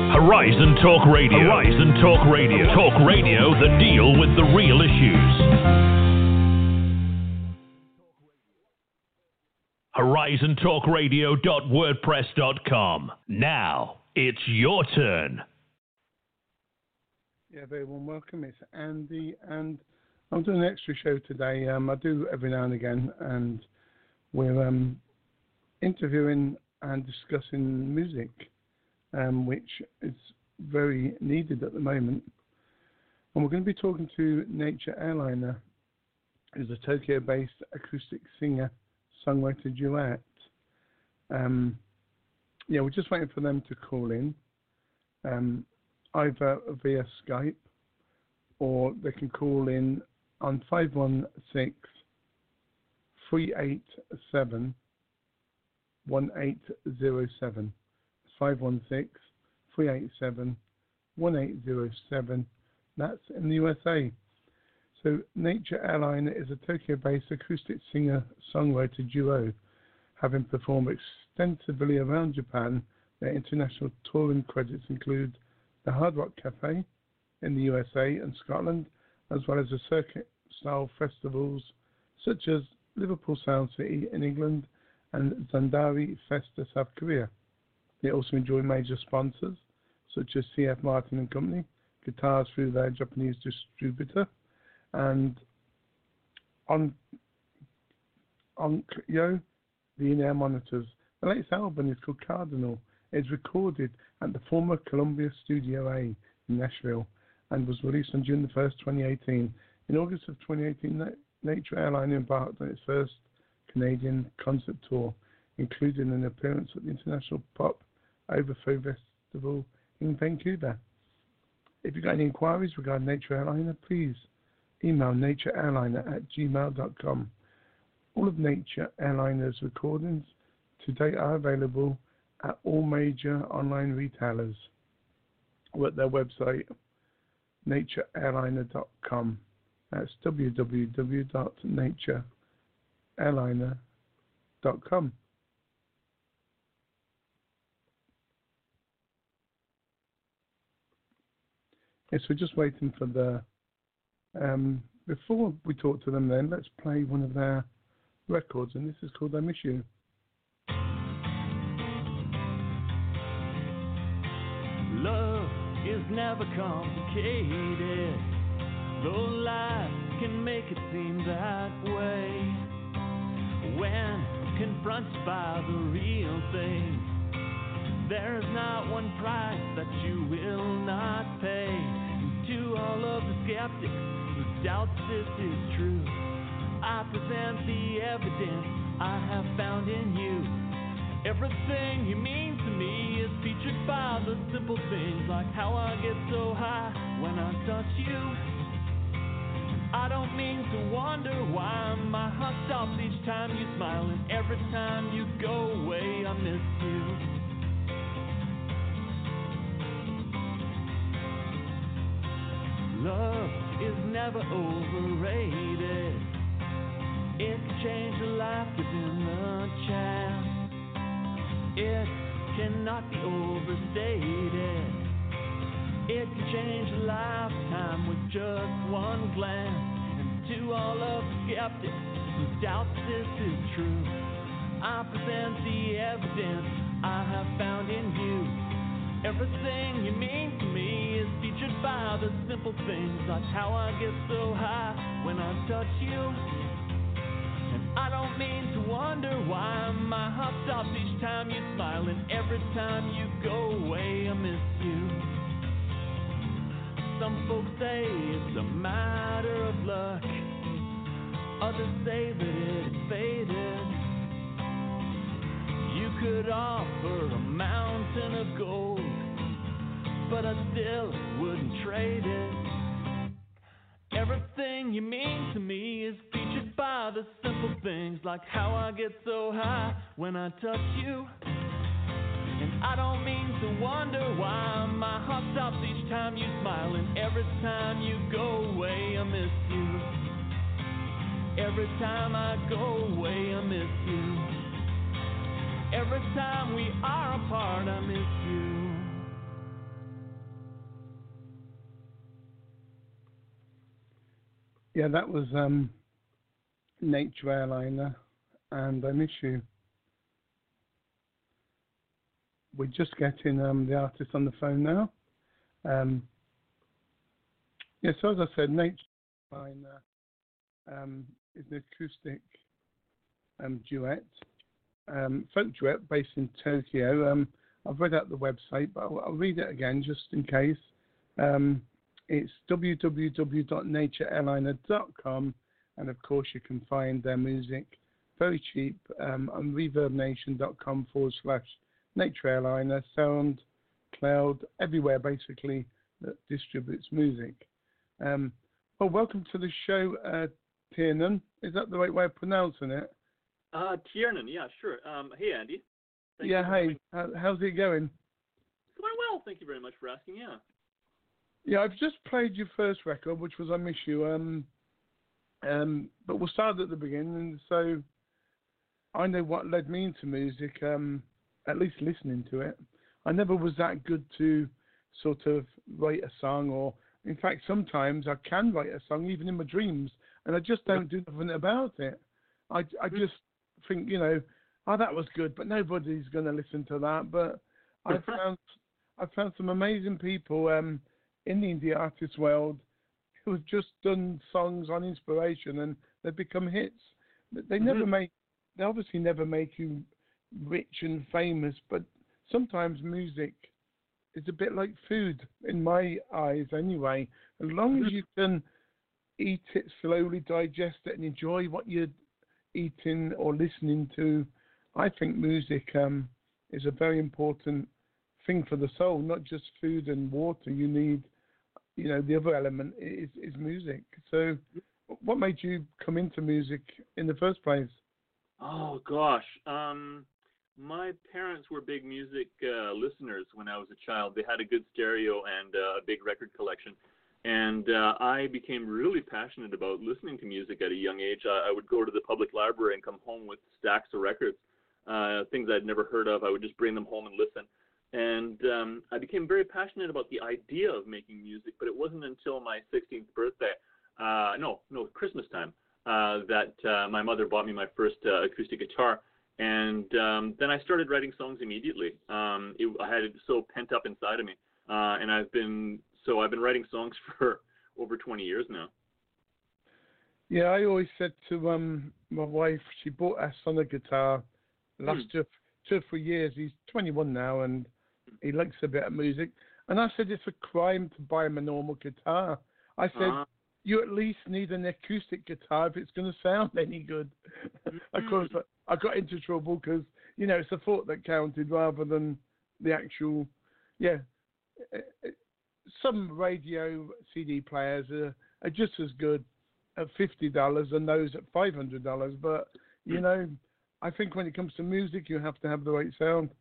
Horizon Talk Radio. Horizon Talk Radio. Talk radio that deal with the real issues. HorizonTalkRadio.wordpress.com. Now it's your turn. Yeah, very warm welcome. It's Andy, and I'm doing an extra show today. I do every now and again, and we're interviewing and discussing music, which is very needed at the moment. And we're going to be talking to Nature Airliner, who's a Tokyo-based acoustic singer-songwriter duet. We're just waiting for them to call in, either via Skype, or they can call in on 516-387-1807. 516-387-1807. That's in the USA. So Nature Airliner is a Tokyo-based acoustic singer-songwriter duo, having performed extensively around Japan. Their international touring credits include the Hard Rock Cafe in the USA and Scotland, as well as the circuit-style festivals such as Liverpool Sound City in England and Zandari Festa, South Korea. They also enjoy major sponsors such as CF Martin and Company, guitars through their Japanese distributor, and Onkyo, the in-ear monitors. The latest album is called Cardinal. It's recorded at the former Columbia Studio A in Nashville and was released on June 1st, 2018. In August of 2018, Nature Airliner embarked on its first Canadian concert tour, including an appearance at the International Pop Overflow Festival in Vancouver. If you've got any inquiries regarding Nature Airliner, please email natureairliner@gmail.com. All of Nature Airliner's recordings to date are available at all major online retailers or at their website, natureairliner.com. That's www.natureairliner.com. Yes, we're just waiting for the... before we talk to them then, let's play one of their records, and this is called I Miss You. Love is never complicated, though life can make it seem that way. When confronted by the real thing, there is not one price that you will not pay. And to all of the skeptics who doubt this is true, I present the evidence I have found in you. Everything you mean to me is featured by the simple things, like how I get so high when I touch you. I don't mean to wonder why my heart stops each time you smile, and every time you go away I miss you. Love is never overrated. It can change a life within a chance. It cannot be overstated. It can change a lifetime with just one glance. And to all of the skeptics who doubt this is true, I present the evidence I have found in you. Everything you mean to me is featured by the simple things, like how I get so high when I touch you. And I don't mean to wonder why my heart stops each time you smile, and every time you go away I miss you. Some folks say it's a matter of luck, others say that it's fated. You could offer a mountain of gold, but I still wouldn't trade it. Everything you mean to me is featured by the simple things, like how I get so high when I touch you. And I don't mean to wonder why my heart stops each time you smile, and every time you go away I miss you. Every time I go away I miss you. Every time we are apart I miss you. Yeah, that was Nature Airliner, and I Miss You. We're just getting the artist on the phone now. Yeah, so as I said, Nature Airliner is an acoustic duet, folk duet based in Tokyo. I've read out the website, but I'll read it again just in case. It's www.natureairliner.com, and of course you can find their music very cheap on reverbnation.com/Nature Airliner, SoundCloud, everywhere basically that distributes music. Well, welcome to the show, Tiernan. Is that the right way of pronouncing it? Tiernan, yeah, sure. Hey, Andy. Thank you. Hey. How's it going? It's going well. Thank you very much for asking. Yeah. Yeah, I've just played your first record, which was I Miss You. But we'll start at the beginning. So I know what led me into music, at least listening to it. I never was that good to sort of write a song, or in fact, sometimes I can write a song even in my dreams, and I just don't do nothing about it. I just think, oh, that was good, but nobody's going to listen to that. But I found some amazing people in the indie artist world who have just done songs on inspiration, and they've become hits. They they obviously never make you rich and famous, but sometimes music is a bit like food, in my eyes anyway. As long as you can eat it slowly, digest it, and enjoy what you're eating or listening to, I think music is a very important thing for the soul, not just food and water. You need, the other element is music. So what made you come into music in the first place? Oh, gosh. My parents were big music listeners when I was a child. They had a good stereo and a big record collection. And I became really passionate about listening to music at a young age. I would go to the public library and come home with stacks of records, things I'd never heard of. I would just bring them home and listen. And I became very passionate about the idea of making music, but it wasn't until my 16th birthday, Christmas time, that my mother bought me my first acoustic guitar. And then I started writing songs immediately. I had it so pent up inside of me, and I've been writing songs for over 20 years now. Yeah, I always said to my wife, she bought our son a guitar last 2 or 3 years. He's 21 now, and he likes a bit of music. And I said it's a crime to buy him a normal guitar. I said, you at least need an acoustic guitar if it's going to sound any good. Of course, I got into trouble because, it's the thought that counted rather than the actual, some radio CD players are just as good at $50 and those at $500. But, I think when it comes to music, you have to have the right sound.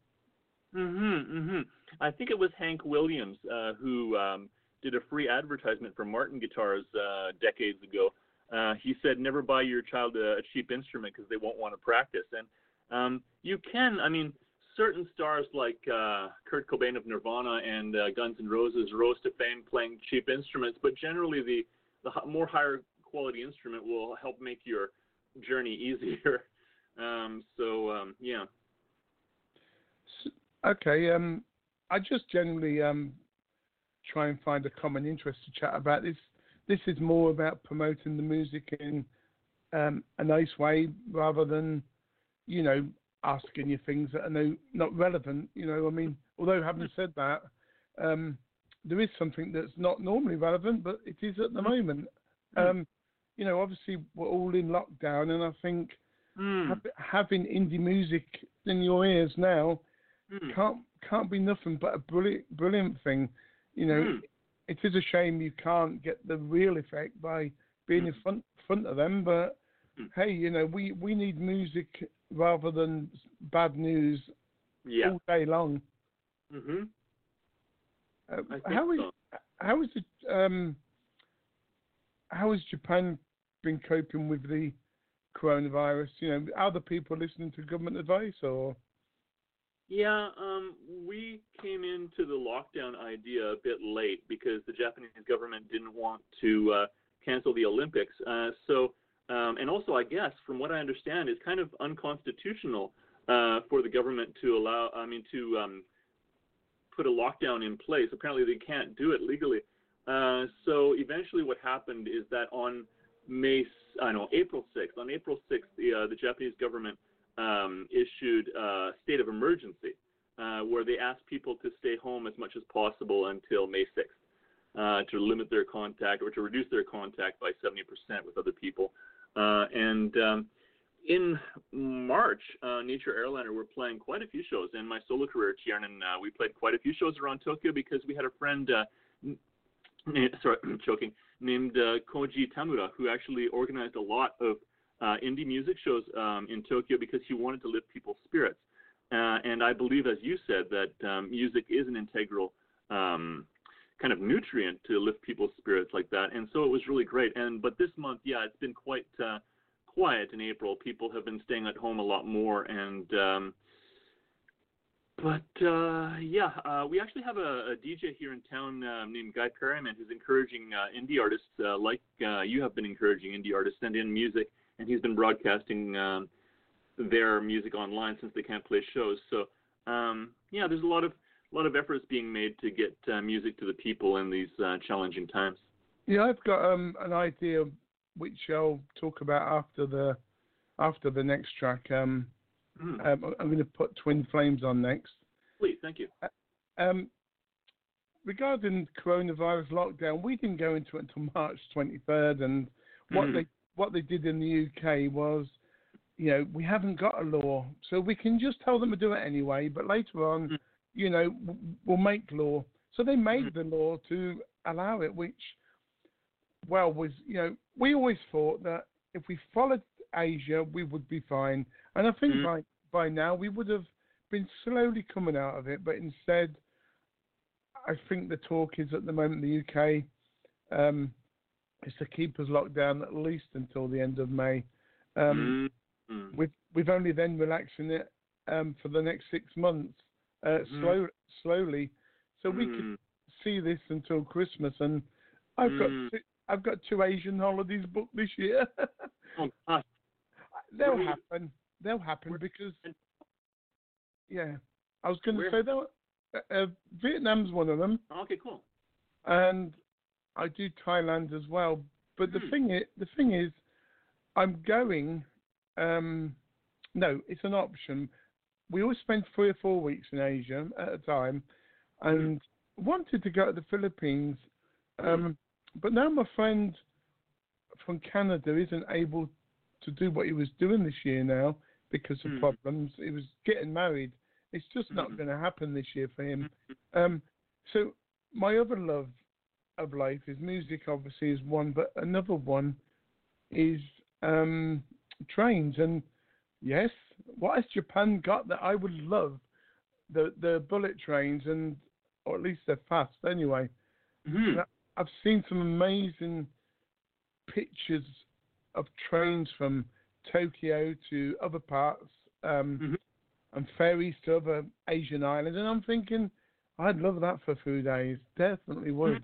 I think it was Hank Williams who did a free advertisement for Martin Guitars decades ago. He said, never buy your child a cheap instrument because they won't want to practice. And you can, certain stars like Kurt Cobain of Nirvana and Guns N' Roses rose to fame playing cheap instruments, but generally the more higher quality instrument will help make your journey easier. Yeah. Okay. I just generally try and find a common interest to chat about. This is more about promoting the music in a nice way rather than, asking you things that are not relevant. Although having said that, there is something that's not normally relevant, but it is at the moment. Obviously we're all in lockdown, and I think having indie music in your ears now can't be nothing but a brilliant thing. It is a shame you can't get the real effect by being in front of them, but hey, we need music rather than bad news all day long. How has Japan been coping with the coronavirus? Are the people listening to government advice or? Yeah, we came into the lockdown idea a bit late because the Japanese government didn't want to cancel the Olympics. And also, I guess, from what I understand, it's kind of unconstitutional for the government to put a lockdown in place. Apparently, they can't do it legally. So eventually, what happened is that on April 6th, the Japanese government issued a state of emergency, where they asked people to stay home as much as possible until May 6th, to limit their contact or to reduce their contact by 70% with other people. In March, Nature Airliner were playing quite a few shows. In my solo career, Tiernan, we played quite a few shows around Tokyo because we had a friend, named Koji Tamura, who actually organized a lot of indie music shows in Tokyo because he wanted to lift people's spirits. And I believe, as you said, that music is an integral kind of nutrient to lift people's spirits like that. And so it was really great. But this month, it's been quite quiet in April. People have been staying at home a lot more. We actually have a DJ here in town named Guy Perryman who's encouraging indie artists like you have been encouraging indie artists to send in music, and he's been broadcasting their music online since they can't play shows. So there's a lot of efforts being made to get music to the people in these challenging times. Yeah, I've got an idea which I'll talk about after the next track. I'm going to put Twin Flames on next. Please, thank you. Regarding coronavirus lockdown, we didn't go into it until March 23rd, and what they did in the UK was, we haven't got a law, so we can just tell them to do it anyway. But later on, we'll make law. So they made the law to allow it, which, was we always thought that if we followed Asia, we would be fine. And I think by now we would have been slowly coming out of it. But instead, I think the talk is at the moment in the UK is to keep us locked down at least until the end of May. We've only then relaxing it for the next 6 months, slowly, so we could see this until Christmas. And I've got 2 Asian holidays booked this year. They'll happen because I was going to say that Vietnam's one of them. Okay, cool. And I do Thailand as well. But the thing is, I'm going. No, it's an option. We always spend 3 or 4 weeks in Asia at a time, and wanted to go to the Philippines. But now my friend from Canada isn't able to do what he was doing this year now because of problems. He was getting married. It's just not going to happen this year for him. So my other love of life is music, obviously, is one, but another one is trains. And yes, what has Japan got that I would love? The bullet trains, or at least they're fast anyway. I've seen some amazing pictures of trains from Tokyo to other parts, and ferries to other Asian islands, and I'm thinking I'd love that for 2 days. Definitely would.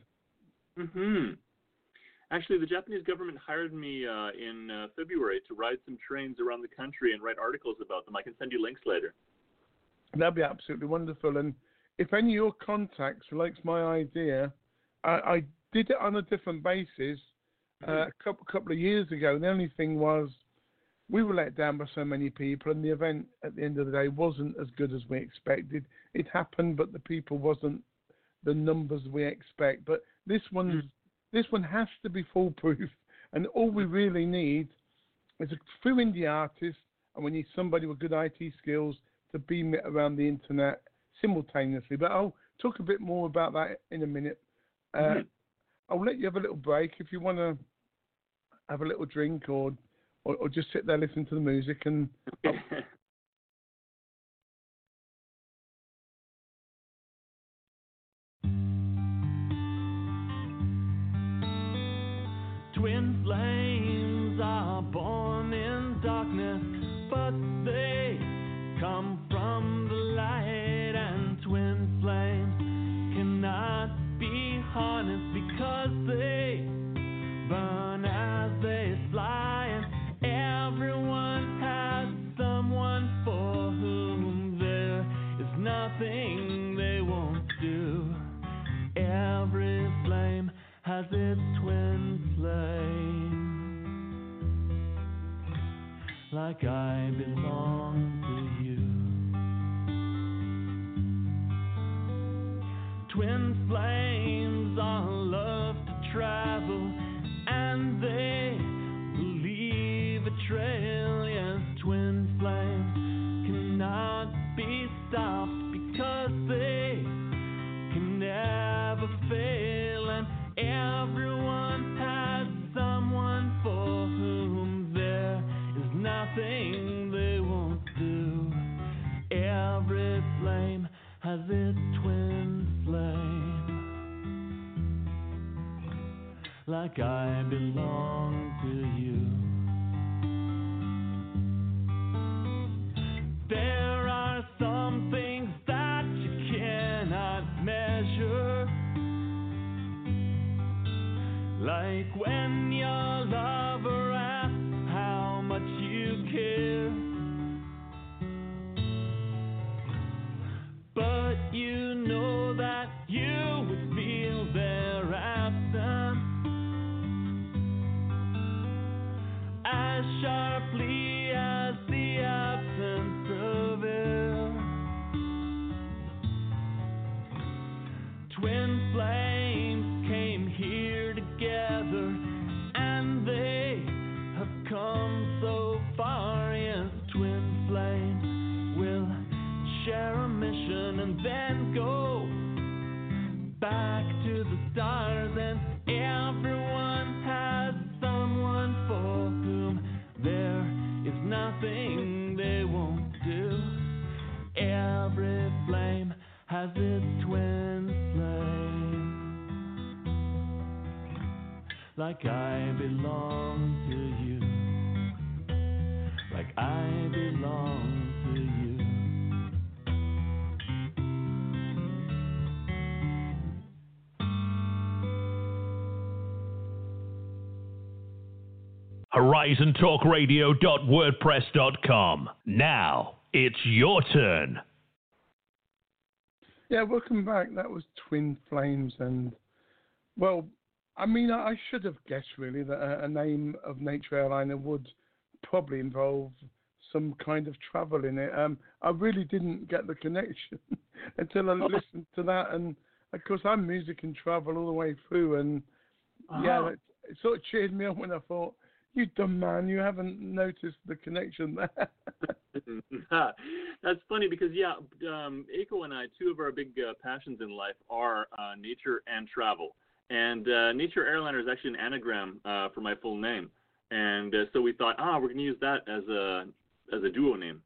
Actually, the Japanese government hired me in February to ride some trains around the country and write articles about them. I can send you links later. That'd be absolutely wonderful. And if any of your contacts likes my idea, I did it on a different basis a couple of years ago. The only thing was we were let down by so many people, and the event at the end of the day wasn't as good as we expected. It happened, but the people wasn't the numbers we expect. But this one has to be foolproof, and all we really need is a few indie artists, and we need somebody with good IT skills to beam it around the internet simultaneously. But I'll talk a bit more about that in a minute. I'll let you have a little break if you want to have a little drink or just sit there listening to the music. And Twin flames are born in darkness, but they come from the light, and twin flames cannot be harnessed because they burn like I belong to you. Twin flames all love to travel, and they leave a trail. Yes, twin flames cannot be stopped because they can never fail, and everyone has someone for whom there is nothing they won't do. Every flame has its twin flame, like I belong to you. There are some things that you cannot measure, like when your lover asks how much you care. But you know that you would feel their absence as sharply as the absence of air. Twin flames came here together, and they have come so far. Yes, twin flames will share a mission and then go back to the stars, and everyone has someone for whom there is nothing they won't do. Every flame has its twin flame, like I belong to you, like I belong to you. HorizonTalkRadio.wordpress.com. Now it's your turn. Yeah, welcome back. That was Twin Flames, and well, I mean, I should have guessed really that a name of Nature Airliner would probably involve some kind of travel in it. I really didn't get the connection until I listened to that, and of course I'm music and travel all the way through, and yeah, it sort of cheered me up when I thought, you dumb man, you haven't noticed the connection there. That's funny because, Aiko and I, two of our big passions in life are nature and travel. And Nature Airliner is actually an anagram for my full name. And so we thought, we're going to use that as a duo name.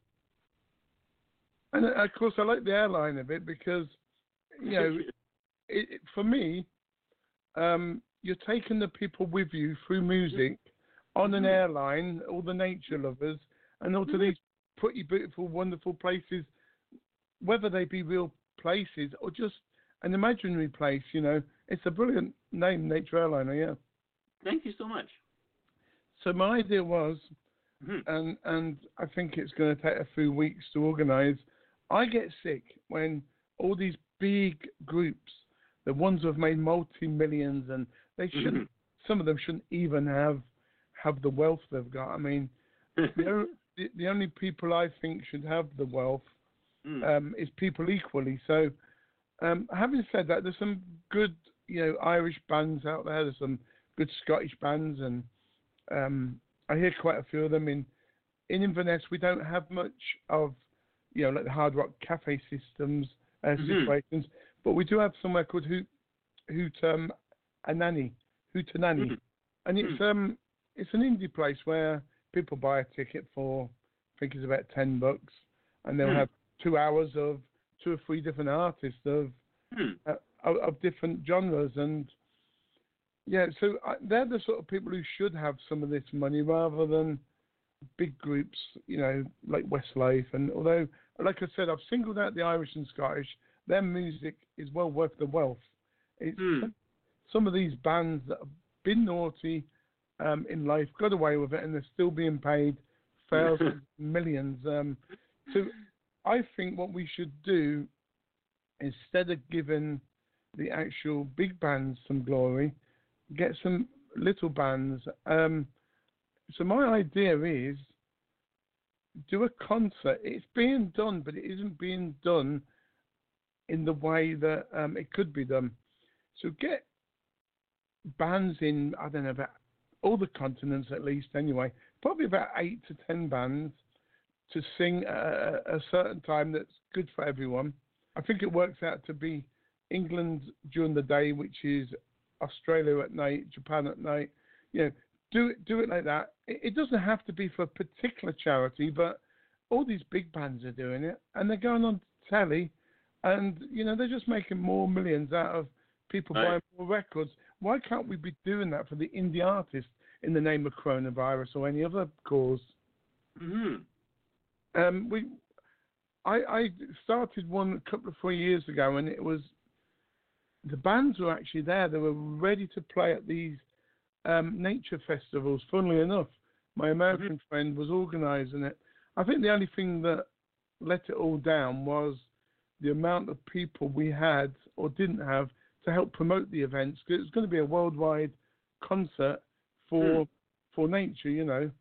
And of course, I like the airline of it because, you know, for me, you're taking the people with you through music on an airline, all the nature lovers, and all to these pretty beautiful, wonderful places, whether they be real places or just an imaginary place, you know. It's a brilliant name, Nature Airliner, yeah. Thank you so much. So my idea was, and I think it's going to take a few weeks to organise, I get sick when all these big groups, the ones who have made multi-millions, and they shouldn't, some of them shouldn't even have the wealth they've got. I mean, the only people I think should have the wealth is people equally. So, having said that, there's some good, you know, Irish bands out there. There's some good Scottish bands, and I hear quite a few of them. In Inverness, we don't have much of, you know, like the hard rock cafe systems situations, but we do have somewhere called Hootenanny, and it's an indie place where people buy a ticket for, I think it's about $10, and they'll have 2 hours of 2 or 3 different artists of different genres, and yeah, so they're the sort of people who should have some of this money rather than big groups, you know, like Westlife. And although, like I said, I've singled out the Irish and Scottish, their music is well worth the wealth. It's some of these bands that have been naughty in life, got away with it, and they're still being paid thousands, millions. So I think what we should do, instead of giving the actual big bands some glory, get some little bands. So my idea is do a concert. It's being done, but it isn't being done in the way that it could be done. So get bands in, I don't know, about all the continents at least anyway, probably about 8 to 10 bands to sing at a certain time that's good for everyone. I think it works out to be England during the day, which is Australia at night, Japan at night. You know, do it like that. It doesn't have to be for a particular charity, but all these big bands are doing it, and they're going on telly, and you know they're just making more millions out of people buying more records. Why can't we be doing that for the indie artists in the name of coronavirus or any other cause? I started one a couple of 3 years ago, and it was the bands were actually there. They were ready to play at these nature festivals. Funnily enough, my American friend was organising it. I think the only thing that let it all down was the amount of people we had or didn't have to help promote the events, because it was going to be a worldwide concert for nature, you know.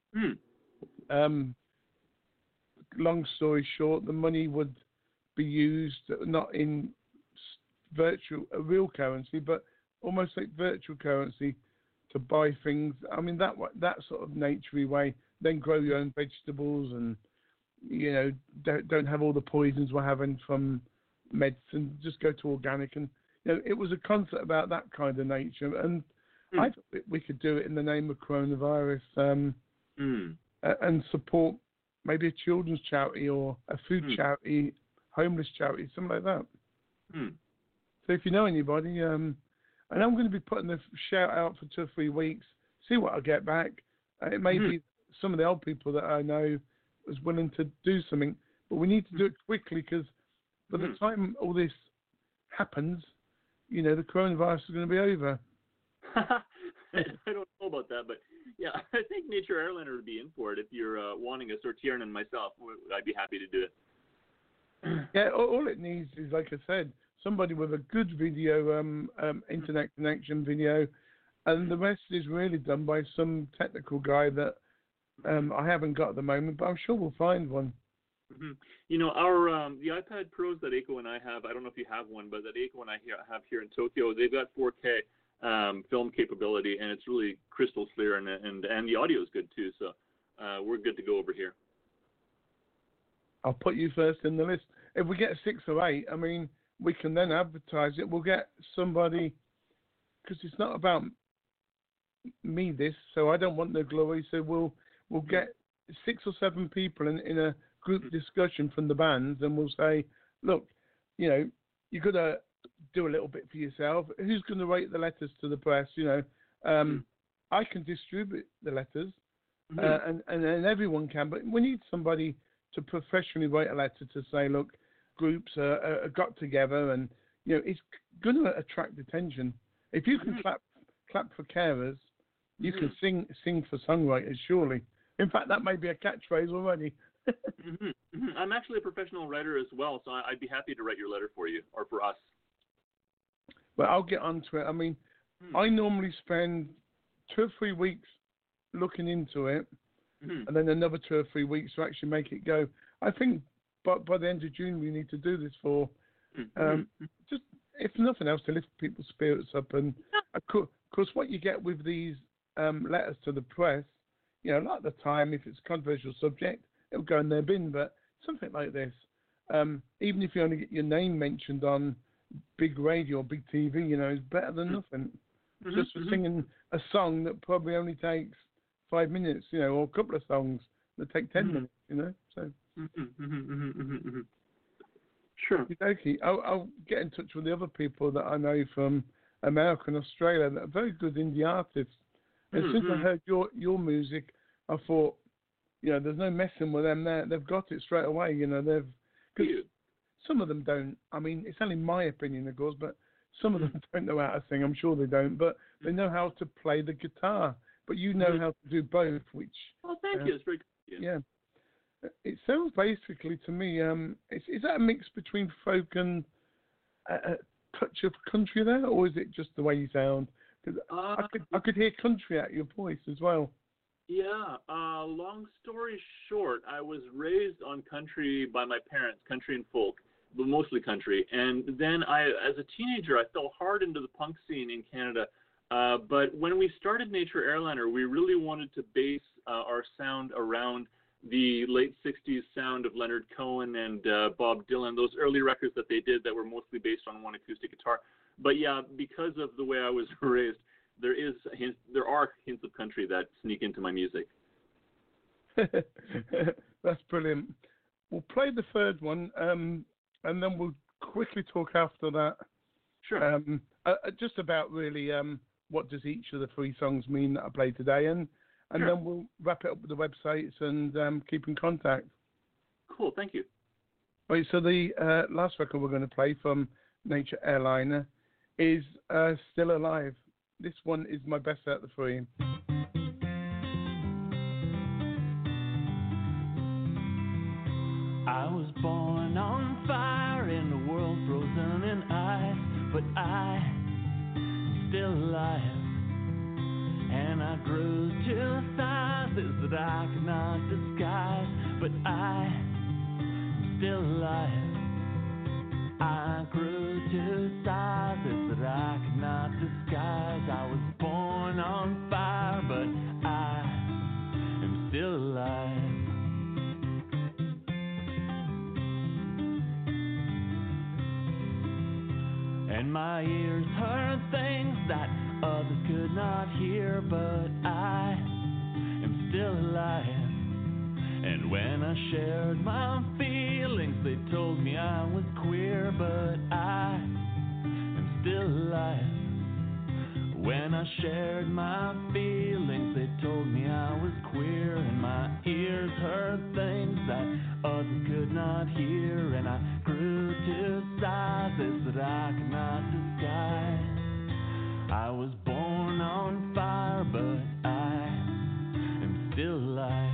Long story short, the money would be used not in real currency, but almost like virtual currency to buy things. I mean, that sort of naturey way. Then grow your own vegetables, and you know, don't have all the poisons we're having from medicine. Just go to organic. And you know, it was a concert about that kind of nature, and I thought we could do it in the name of coronavirus, and support maybe a children's charity or a food charity, homeless charity, something like that. So if you know anybody, and I'm going to be putting the shout out for 2 or 3 weeks, see what I get back. It may be some of the old people that I know was willing to do something, but we need to do it quickly, because by the time all this happens, you know, the coronavirus is going to be over. I don't know about that, but yeah, I think Nature Airliner would be in for it if you're wanting us, or Tiernan and myself. I'd be happy to do it. Yeah, all it needs is, like I said, somebody with a good video, internet connection video, and the rest is really done by some technical guy that I haven't got at the moment, but I'm sure we'll find one. You know, our the iPad Pros that Aiko and I have, I don't know if you have one, but that Aiko and I have here in Tokyo, they've got 4K film capability, and it's really crystal clear, and the audio is good too, so we're good to go over here. I'll put you first in the list. If we get 6 or 8, I mean, we can then advertise it. We'll get somebody, because it's not about me this, so I don't want the glory, so we'll get 6 or 7 people in a group discussion from the bands, and we'll say, look, you know, you got to do a little bit for yourself. Who's going to write the letters to the press? You know, I can distribute the letters, and everyone can, but we need somebody to professionally write a letter to say, look, groups are got together, and you know, it's going to attract attention. If you can clap for carers, you can sing for songwriters, surely. In fact, that may be a catchphrase already. I'm actually a professional writer as well, so I'd be happy to write your letter for you, or for us. But I'll get onto it. I mean, I normally spend 2 or 3 weeks looking into it, and then another 2 or 3 weeks to actually make it go. I think by the end of June we need to do this for, just if nothing else, to lift people's spirits up. And of course, what you get with these letters to the press, you know, a lot of the time, if it's a controversial subject, it'll go in their bin. But something like this, even if you only get your name mentioned on big radio or big TV, you know, is better than nothing. Just for singing a song that probably only takes 5 minutes, you know, or a couple of songs that take 10 minutes, you know. So. Sure. Okay. I'll get in touch with the other people that I know from America and Australia that are very good indie artists. And since I heard your music, I thought, you know, there's no messing with them there. They've got it straight away, you know. Because some of them don't. I mean, it's only my opinion, of course, but some of them don't know how to sing. I'm sure they don't, but they know how to play the guitar. But you know how to do both, which... Well, thank you. It's very good. Yeah. It sounds basically to me, is that a mix between folk and a touch of country there, or is it just the way you sound? Because I could hear country out of your voice as well. Yeah, Yeah. Long story short, I was raised on country by my parents, country and folk, but mostly country. And then as a teenager, I fell hard into the punk scene in Canada. But when we started Nature Airliner, we really wanted to base our sound around the late 60s sound of Leonard Cohen and Bob Dylan, those early records that they did that were mostly based on one acoustic guitar. But yeah, because of the way I was raised, there are hints of country that sneak into my music. That's brilliant. We'll play the third one, and then we'll quickly talk after that. Sure. Just about really what does each of the three songs mean that I played today, and Sure. then we'll wrap it up with the websites and keep in contact. Cool, thank you. Right, so the last record we're going to play from Nature Airliner is Still Alive. This one is my best out of the three. I was born on fire in a world frozen in ice, but I'm still alive. And I grew to sizes that I could not disguise, but I'm still alive. I grew to sizes that I could not disguise. I was born on fire, but I am still alive. And my ears heard things that others could not hear, but I am still alive. And when I shared my feelings, they told me I was queer, but I am still alive. When I shared my feelings, they told me I was queer, and my ears heard things that others could not hear, and I grew to sizes that I could not disguise. I was born on fire, but I am still alive.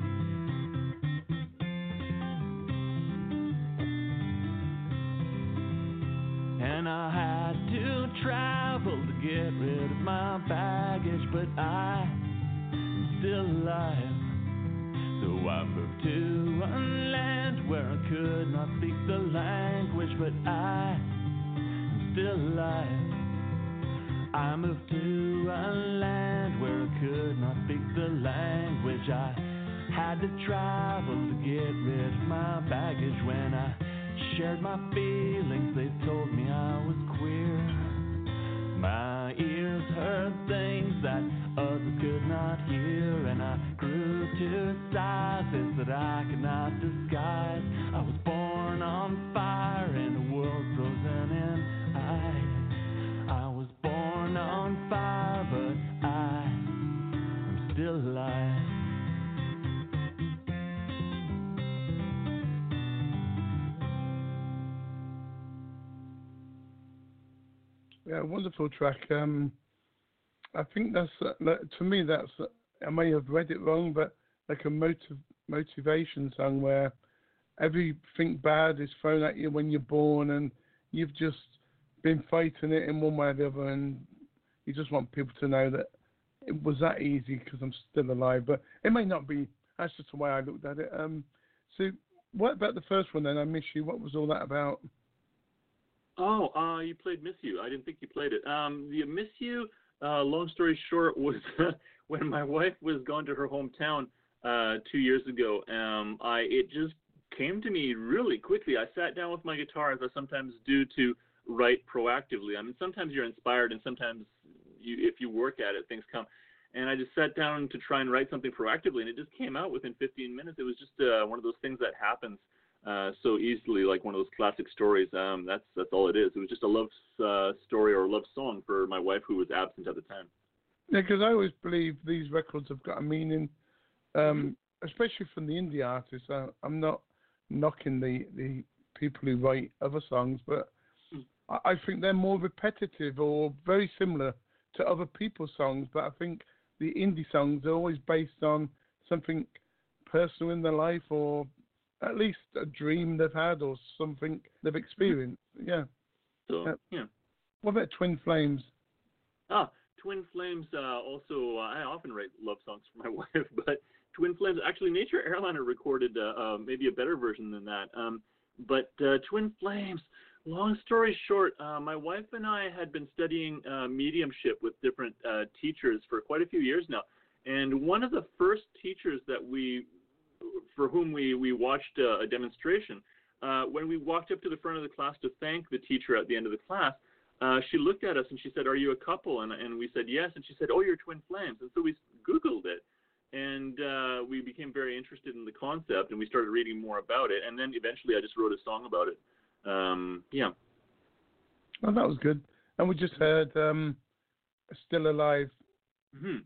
And I had to travel to get rid of my baggage, but I am still alive. So I moved to a land where I could not speak the language, but I am still alive. I moved to a land where I could not speak the language. I had to travel to get rid of my baggage. When I shared my feelings, they told me I was queer. My ears heard things that others could not hear, and I grew to sizes that I could not disguise. I was born on fire in a world frozen in ice. I was born on fire, but I am still alive. Yeah, wonderful track. I think that's to me that's I may have read it wrong, but like a motivation song where everything bad is thrown at you when you're born, and you've just been fighting it in one way or the other, and you just want people to know that it was that easy because I'm still alive. But it may not be. That's just the way I looked at it. So what about the first one then? I Miss You. What was all that about? Oh, you played Miss You. I didn't think you played it. The Miss You, long story short, was when my wife was gone to her hometown 2 years ago. It just came to me really quickly. I sat down with my guitar, as I sometimes do, to write proactively. I mean, sometimes you're inspired, and sometimes if you work at it, things come. And I just sat down to try and write something proactively, and it just came out within 15 minutes. It was just one of those things that happens so easily, like one of those classic stories. That's all it is. It was just a love story or a love song for my wife, who was absent at the time. Yeah, because I always believe these records have got a meaning, especially from the indie artists. I'm not knocking the people who write other songs, but I think they're more repetitive or very similar to other people's songs. But I think the indie songs are always based on something personal in their life, or at least a dream they've had or something they've experienced. Yeah. So, yeah. What about Twin Flames? Twin Flames also, I often write love songs for my wife, but Twin Flames, actually Nature Airliner recorded maybe a better version than that. But Twin Flames, long story short, my wife and I had been studying mediumship with different teachers for quite a few years now. And one of the first teachers for whom we watched a demonstration, when we walked up to the front of the class to thank the teacher at the end of the class, she looked at us and she said, "Are you a couple?" And we said, "Yes." And she said, "Oh, you're twin flames." And so we Googled it, and we became very interested in the concept, and we started reading more about it. And then eventually I just wrote a song about it. Yeah. Oh, that was good. And we just heard Still Alive. Mm-hmm.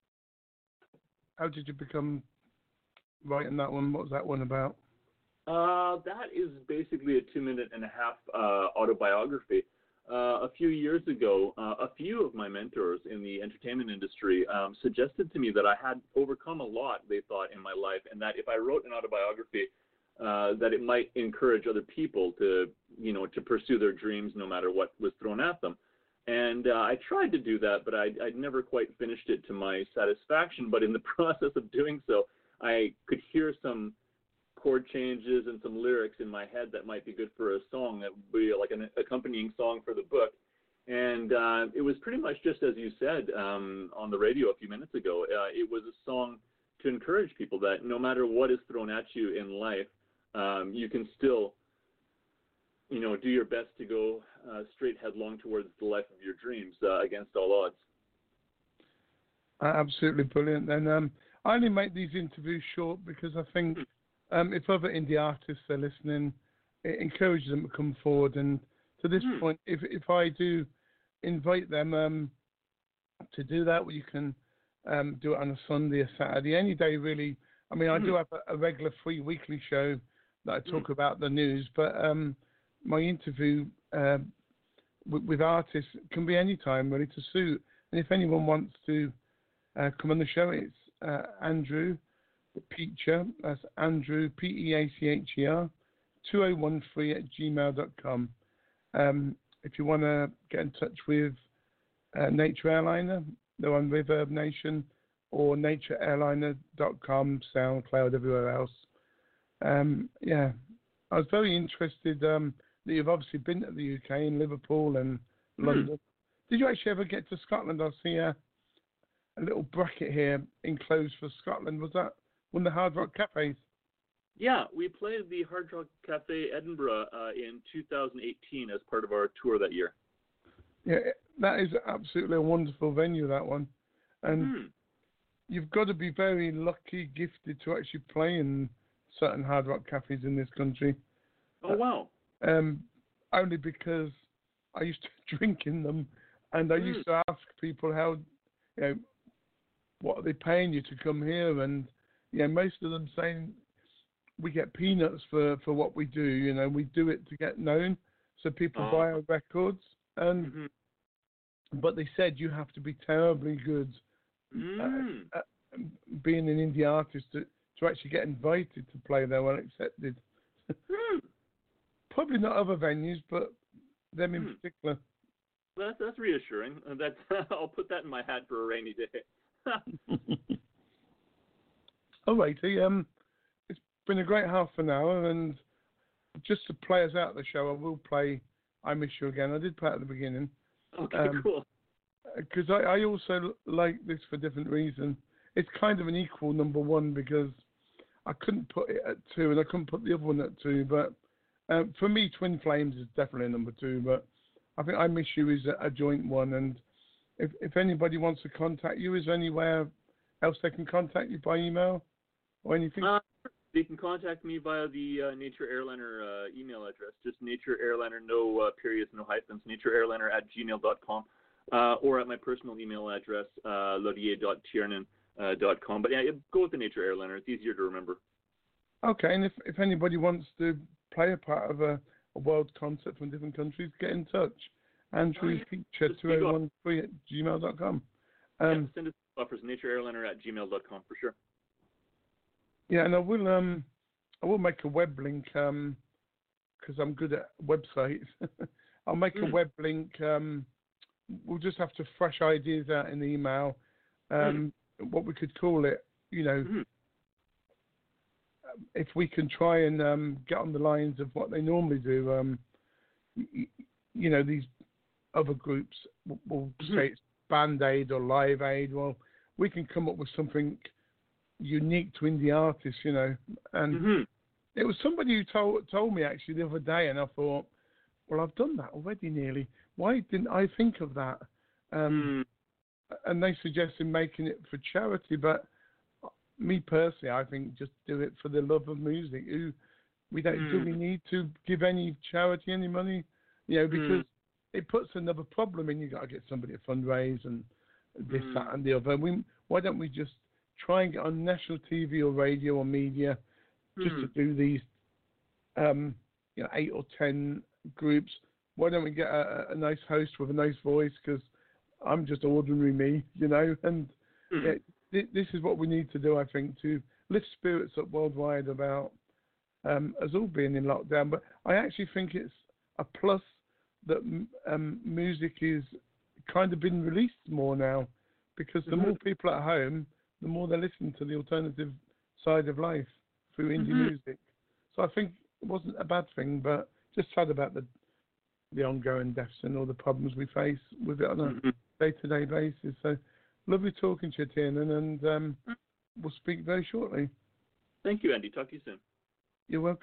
How did you become writing that one? What was that one about? That is basically a 2.5-minute autobiography. A few years ago, a few of my mentors in the entertainment industry suggested to me that I had overcome a lot, they thought, in my life, and that if I wrote an autobiography, that it might encourage other people to pursue their dreams no matter what was thrown at them. And I tried to do that, but I'd never quite finished it to my satisfaction. But in the process of doing so, I could hear some chord changes and some lyrics in my head that might be good for a song that would be like an accompanying song for the book. And it was pretty much just as you said on the radio a few minutes ago. It was a song to encourage people that no matter what is thrown at you in life, you can still, do your best to go straight headlong towards the life of your dreams against all odds. Absolutely brilliant. And I only make these interviews short because I think if other indie artists are listening, it encourages them to come forward. And to this point, if I do invite them to do that, well, you can do it on a Sunday or Saturday, any day really. I mean, I do have a regular free weekly show that I talk about the news, but my interview with artists can be any time really to suit. And if anyone wants to come on the show, it's Andrew Peacher, that's Andrew, Peacher, 2013@gmail.com. If you want to get in touch with Nature Airliner, they're on Reverb Nation or natureairliner.com, SoundCloud, everywhere else. Yeah, I was very interested that you've obviously been to the UK in Liverpool and London. Did you actually ever get to Scotland? I see a little bracket here enclosed for Scotland. Was that one of the Hard Rock Cafes? Yeah, we played the Hard Rock Cafe Edinburgh in 2018 as part of our tour that year. Yeah, that is absolutely a wonderful venue, that one. And you've got to be very lucky, gifted to actually play in certain Hard Rock Cafes in this country. Oh, wow. Only because I used to drink in them, and I used to ask people how, what are they paying you to come here? And most of them saying we get peanuts for what we do. We do it to get known, so people buy our records. And but they said you have to be terribly good at being an indie artist to actually get invited to play there well accepted. Probably not other venues, but them in particular. Well, that's reassuring. I'll put that in my hat for a rainy day. All righty. It's been a great half an hour, and just to play us out of the show, I will play I Miss You Again. I did play it at the beginning. Okay, cool. Because I also like this for different reasons. It's kind of an equal number one because I couldn't put it at 2 and I couldn't put the other one at 2. But for me, Twin Flames is definitely a number 2. But I think I Miss You is a joint one. And if anybody wants to contact you, is there anywhere else they can contact you by email or anything? They can contact me via the Nature Airliner email address, just Nature Airliner, no periods, no hyphens, natureairliner@gmail.com, or at my personal email address, laurier.tiernan.com. But yeah, go with the Nature Airliner. It's easier to remember. Okay, and if anybody wants to play a part of a world concert from different countries, get in touch. Andrew Peacher, 2013@gmail.com. Send us offers, natureairliner@gmail.com for sure. Yeah, and I will make a web link because I'm good at websites. I'll make a web link we'll just have to fresh ideas out in the email. What we could call it, if we can try and get on the lines of what they normally do. These other groups will say it's Band Aid or Live Aid. Well, we can come up with something unique to indie artists, And it was somebody who told me actually the other day, and I thought, well, I've done that already nearly. Why didn't I think of that? And they suggested making it for charity, but me personally, I think just do it for the love of music. Do we need to give any charity any money? Because it puts another problem in. You got to get somebody to fundraise and this, that, and the other. Why don't we just try and get on national TV or radio or media just to do these, 8 or 10 groups? Why don't we get a nice host with a nice voice? Because I'm just ordinary me, and this is what we need to do, I think, to lift spirits up worldwide about us all being in lockdown. But I actually think it's a plus that music is kind of been released more now, because the more people at home, the more they listen to the alternative side of life through indie music. So I think it wasn't a bad thing, but just sad about the ongoing deaths and all the problems we face with it on a day-to-day basis. So lovely talking to you, Tiernan, and we'll speak very shortly. Thank you, Andy. Talk to you soon. You're welcome.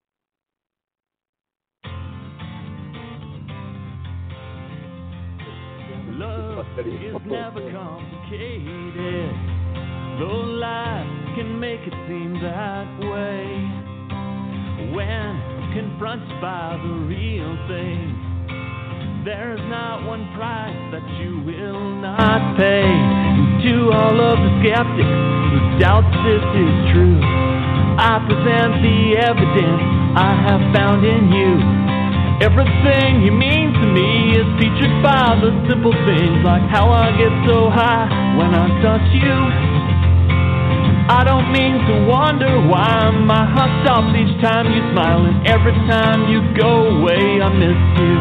Love is never complicated, though life can make it seem that way. When confronted by the real thing, there's not one price that you will not pay. To all of the skeptics who doubt this is true, I present the evidence I have found in you. Everything you mean to me is featured by the simple things, like how I get so high when I touch you. I don't mean to wonder why my heart stops each time you smile, and every time you go away I miss you.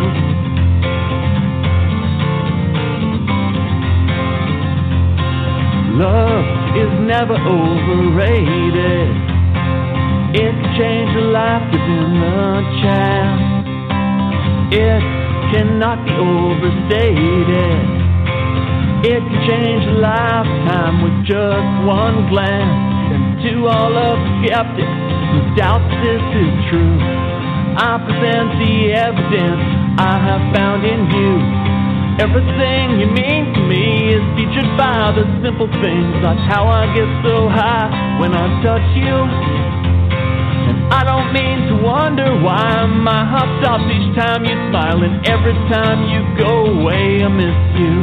Love is never overrated. It can change a life within a chance. It cannot be overstated. It can change a lifetime with just one glance. And to all of the skeptics who doubt this is true, I present the evidence I have found in you. Everything you mean to me is featured by the simple things, like how I get so high when I touch you. I don't mean to wonder why my heart stops each time you smile, and every time you go away I miss you.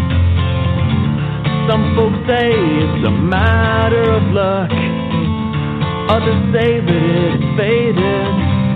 Some folks say it's a matter of luck, others say that it's fated.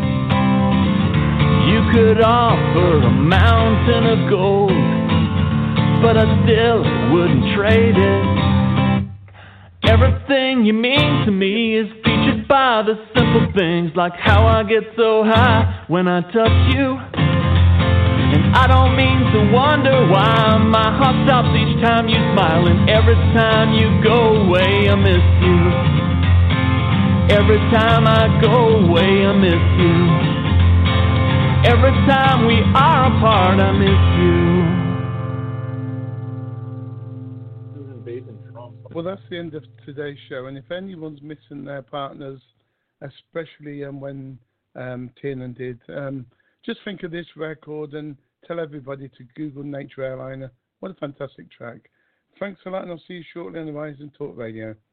You could offer a mountain of gold, but I still wouldn't trade it. Everything you mean to me is featured by the simple things, like how I get so high when I touch you. And I don't mean to wonder why my heart stops each time you smile, and every time you go away I miss you. Every time I go away I miss you. Every time we are apart I miss you. Well, that's the end of today's show. And if anyone's missing their partners, especially when Tiernan did, just think of this record and tell everybody to Google Nature Airliner. What a fantastic track. Thanks a lot, and I'll see you shortly on the Rise and Talk Radio.